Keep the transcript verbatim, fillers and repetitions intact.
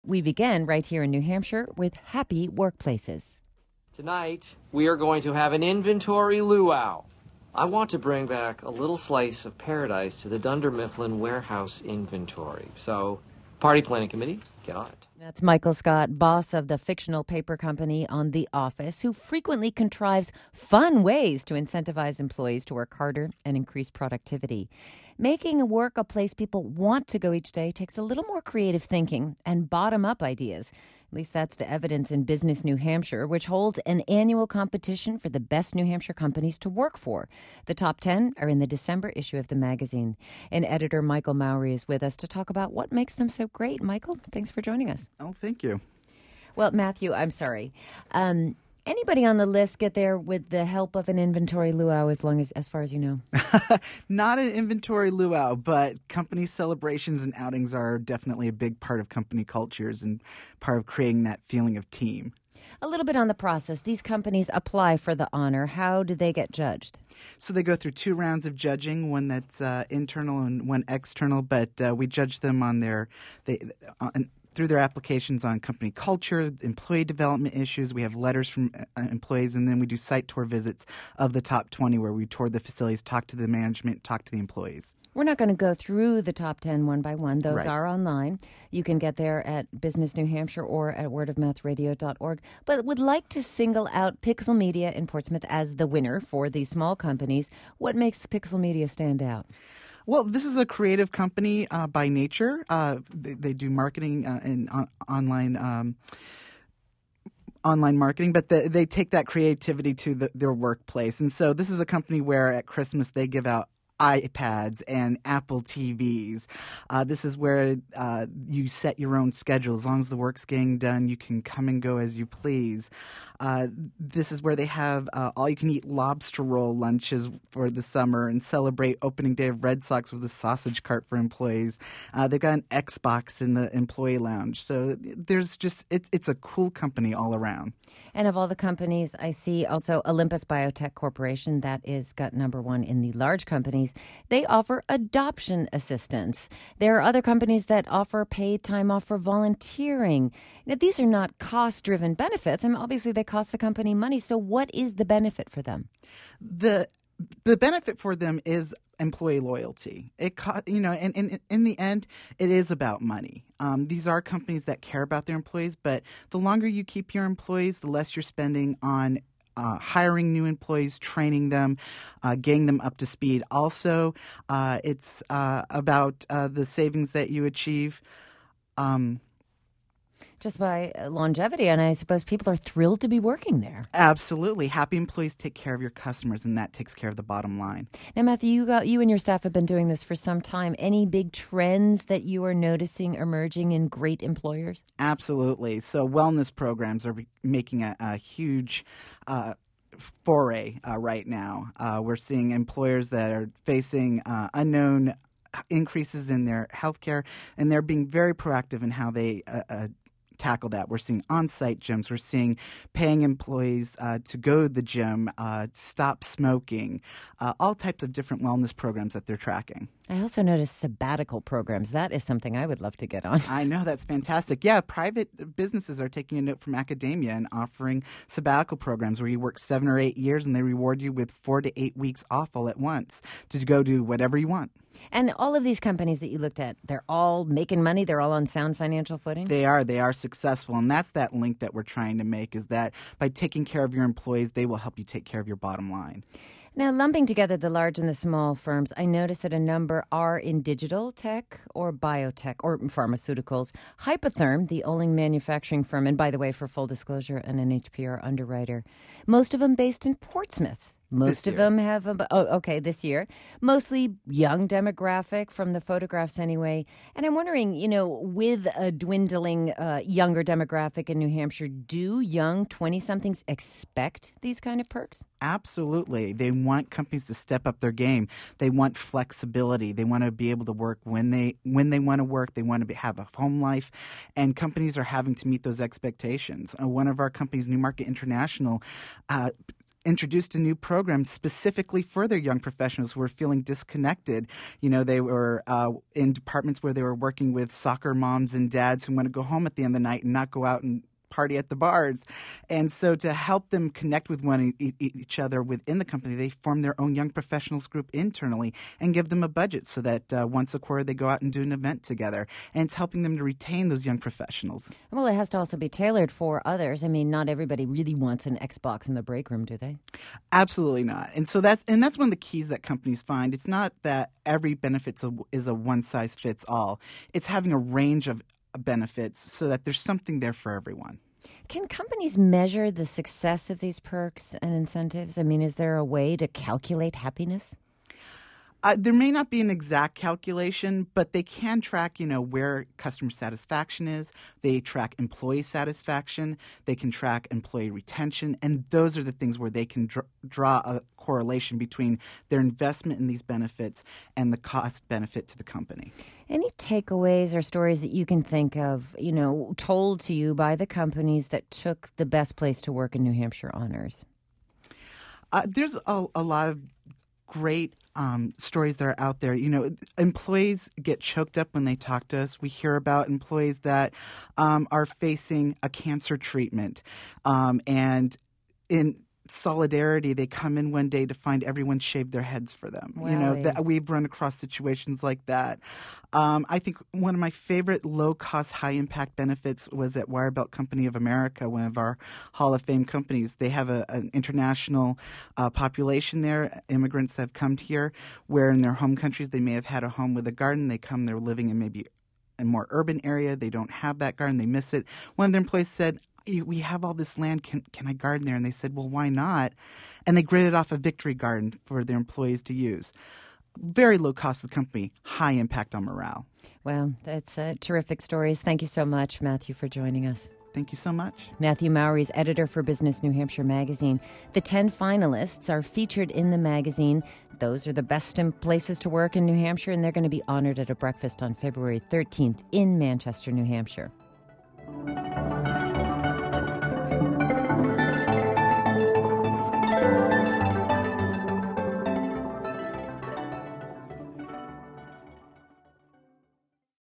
We begin right here in New Hampshire with Happy Workplaces. Tonight, we are going to have an inventory luau. I want to bring back a little slice of paradise to the Dunder Mifflin warehouse inventory. So, party planning committee, get on it. That's Michael Scott, boss of the fictional paper company On The Office, who frequently contrives fun ways to incentivize employees to work harder and increase productivity. Making work a place people want to go each day takes a little more creative thinking and bottom-up ideas. At least that's the evidence in Business New Hampshire, which holds an annual competition for the best New Hampshire companies to work for. The top ten are in the December issue of the magazine. And editor Michael Mowry is with us to talk about what makes them so great. Michael, thanks for joining us. Oh, thank you. Well, Matthew, I'm sorry. Um, anybody on the list get there with the help of an inventory luau, as long as, as far as you know? Not an inventory luau, but company celebrations and outings are definitely a big part of company cultures and part of creating that feeling of team. A little bit on the process. These companies apply for the honor. How do they get judged? So they go through two rounds of judging, one that's uh, internal and one external, but uh, we judge them on their they on, through their applications on company culture, employee development issues. We have letters from uh, employees, and then we do site tour visits of the top twenty where we tour the facilities, talk to the management, talk to the employees. We're not going to go through the top ten one by one. Those Right. are online. You can get there at Business New Hampshire or at word of mouth radio dot org. But would like to single out Pixel Media in Portsmouth as the winner for these small companies. What makes Pixel Media stand out? Well, this is a creative company uh, by nature. Uh, they, they do marketing uh, and on, online um, online marketing, but the, they take that creativity to the, their workplace. And so this is a company where at Christmas they give out iPads and Apple T Vs. Uh, this is where uh, you set your own schedule. As long as the work's getting done, you can come and go as you please. Uh, this is where they have uh, all-you-can-eat lobster roll lunches for the summer and celebrate opening day of Red Sox with a sausage cart for employees. Uh, they've got an Xbox in the employee lounge. So there's just it's it's a cool company all around. And of all the companies, I see also Olympus Biotech Corporation. That is got number one in the large companies. They offer adoption assistance. There are other companies that offer paid time off for volunteering. Now, these are not cost-driven benefits. I mean, obviously, they cost the company money. So what is the benefit for them? The the benefit for them is employee loyalty. It co- you know, and, and in the end, it is about money. Um, these are companies that care about their employees, but the longer you keep your employees, the less you're spending on Uh, hiring new employees, training them, uh, getting them up to speed. Also, uh, it's uh, about uh, the savings that you achieve. Um, Just by longevity, and I suppose people are thrilled to be working there. absolutely. Happy employees take care of your customers, and that takes care of the bottom line. Now, Matthew, you got you and your staff have been doing this for some time. Any big trends that you are noticing emerging in great employers? Absolutely. So wellness programs are be- making a, a huge uh, foray uh, right now. Uh, we're seeing employers that are facing uh, unknown increases in their health care, and they're being very proactive in how they uh, uh, tackle that. We're seeing on-site gyms. We're seeing paying employees uh, to go to the gym, uh, stop smoking, uh, all types of different wellness programs that they're tracking. I also noticed sabbatical programs. That is something I would love to get on. I know, that's fantastic. Yeah, private businesses are taking a note from academia and offering sabbatical programs where you work seven or eight years and they reward you with four to eight weeks off all at once to go do whatever you want. And all of these companies that you looked at, they're all making money. They're all on sound financial footing. They are. They are successful. And that's that link that we're trying to make, is that by taking care of your employees, they will help you take care of your bottom line. Now, lumping together the large and the small firms, I noticed that a number are in digital tech or biotech or pharmaceuticals. Hypotherm, the Oling manufacturing firm, and by the way, for full disclosure, an N H P R underwriter, most of them based in Portsmouth. Most of them have, a, oh, okay, this year. Mostly young demographic from the photographs anyway. And I'm wondering, you know, with a dwindling uh, younger demographic in New Hampshire, do young twenty-somethings expect these kind of perks? Absolutely. They want companies to step up their game. They want flexibility. They want to be able to work when they when they want to work. They want to be, have a home life. And companies are having to meet those expectations. Uh, one of our companies, Newmarket International, uh, introduced a new program specifically for their young professionals who were feeling disconnected. You know, they were uh, in departments where they were working with soccer moms and dads who want to go home at the end of the night and not go out and party at the bars. And so to help them connect with one e- each other within the company, they form their own young professionals group internally and give them a budget so that uh, once a quarter they go out and do an event together. And it's helping them to retain those young professionals. Well, it has to also be tailored for others. I mean, not everybody really wants an Xbox in the break room, do they? Absolutely not. And so that's and that's one of the keys that companies find. It's not that every benefit is a one size fits all. It's having a range of benefits so that there's something there for everyone. Can companies measure the success of these perks and incentives? I mean, is there a way to calculate happiness? Uh, there may not be an exact calculation, but they can track, you know, where customer satisfaction is. They track employee satisfaction. They can track employee retention. And those are the things where they can dr- draw a correlation between their investment in these benefits and the cost benefit to the company. Any takeaways or stories that you can think of, you know, told to you by the companies that took the Best Place to Work in New Hampshire honors? Uh, there's a, a lot of great um, stories that are out there. You know, employees get choked up when they talk to us. We hear about employees that um, are facing a cancer treatment, um, and in solidarity, they come in one day to find everyone shaved their heads for them. Wow. You know, that we've run across situations like that. Um, I think one of my favorite low-cost, high-impact benefits was at Wirebelt Company of America, one of our Hall of Fame companies. They have a, an international uh, population there, immigrants that have come here, where in their home countries they may have had a home with a garden. They come, they're living in maybe a more urban area. They don't have that garden. They miss it. One of their employees said, we have all this land. Can can I garden there? And they said, well, why not? And they gridded off a victory garden for their employees to use. Very low cost to the company, high impact on morale. Well, that's uh, terrific stories. Thank you so much, Matthew, for joining us. Thank you so much. Matthew Mowry is editor for Business New Hampshire magazine. The ten finalists are featured in the magazine. Those are the best places to work in New Hampshire, and they're going to be honored at a breakfast on February thirteenth in Manchester, New Hampshire.